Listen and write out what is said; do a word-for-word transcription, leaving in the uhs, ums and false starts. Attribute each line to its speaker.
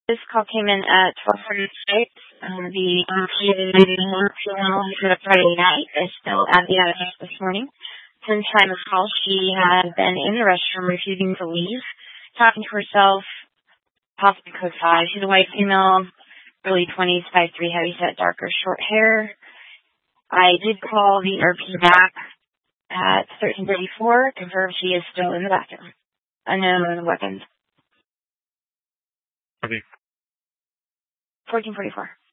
Speaker 1: This call came in at twelve forty-six. Um, the female who showed up Friday night is still at the address this morning. Since time of call, she had been in the restroom refusing to leave, talking to herself, possibly code five. She's a white female, early twenties, five three, heavy set, darker, short hair. I did call the R P back at thirteen thirty-four, confirm she is still in the bathroom. Unknown weapons.
Speaker 2: Okay.
Speaker 1: fourteen forty-four.